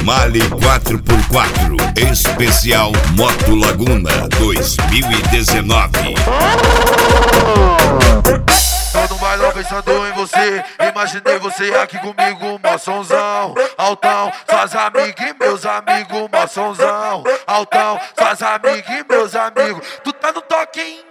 Mali 4x4 Especial Moto Laguna 2019. Tô no bailão pensando em você, imaginei você aqui comigo, mó sonzão, altão, suas amigas e meus amigos, mó sonzão, altão, suas amigas e meus amigos, tu tá no toque, hein?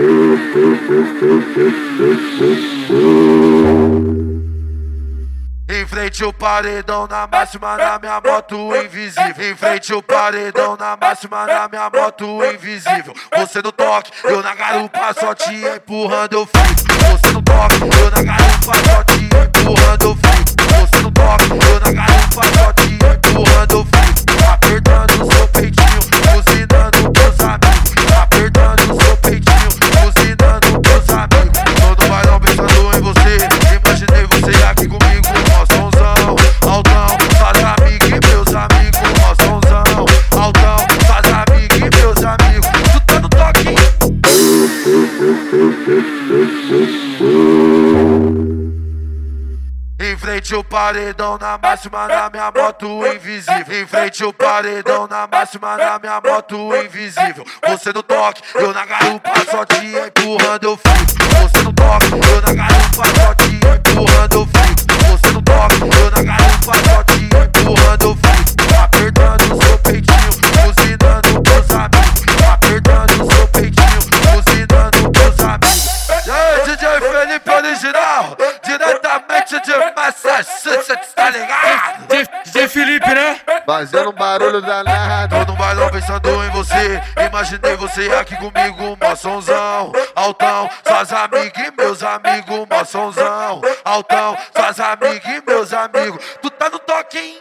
Em frente o paredão na máxima na minha moto invisível. Em frente o paredão na máxima na minha moto invisível. Você no toque, eu na garupa só te empurrando eu fico. Você no toque, eu na garupa só te empurrando eu fico. Você no toque, eu na garupa só te empurrando eu fico. Apertando o seu peitinho, buzinando meus amigos. Apertando o seu peitinho, buzinando meus amigos. Todo bailão pensando em você, imaginei você aqui comigo. Em frente o paredão na máxima na minha moto invisível. Em frente o paredão na máxima na minha moto invisível. Você no toque, eu na garupa só te empurrando eu fico. Você no toque, eu na garupa só te empurrando eu fico. Você no toque, eu na garupa só te empurrando eu fico. Apertando o seu peitinho, buzinando meus amigos. Apertando o seu peitinho, buzinando meus amigos. E aí, DJ Felipe original, diretamente de Massachusetts, tá ligado? DJ Felipe, né? Fazendo barulho danado. Tô no bailão pensando em você, imaginei você aqui comigo, mó sonzão, altão, suas amigas e meus amigos, mó sonzão, altão, suas amigas e meus amigos, tu tá no toque, hein?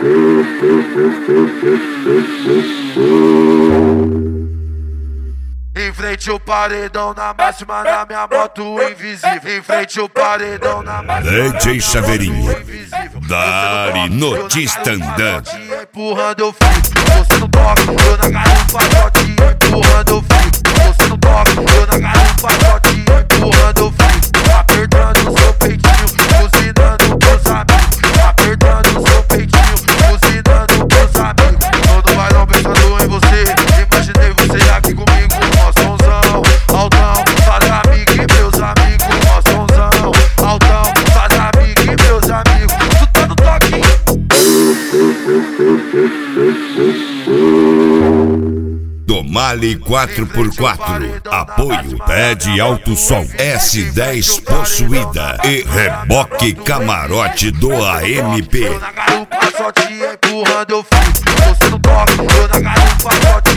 Em frente o paredão na máxima na minha moto invisível. Em frente o paredão na máxima DJ Chaveirinho Dari Notistandã. Empurrando eu fico. Você no toque, eu na garupa só te empurrando eu fico. Você no toque, eu na garupa só te empurrando eu fico. Apertando o seu peitinho, buzinando meus amigos. Apertando o seu peitinho, buzinando meus amigos. Todo bailão pensando em você, imaginei você aqui comigo. Do Mali 4x4 Apoio Pede Alto Som S10 Possuída e Reboque Camarote do AMP. Eu na garupa só te empurrando eu fico. Você no toque, eu na garupa só te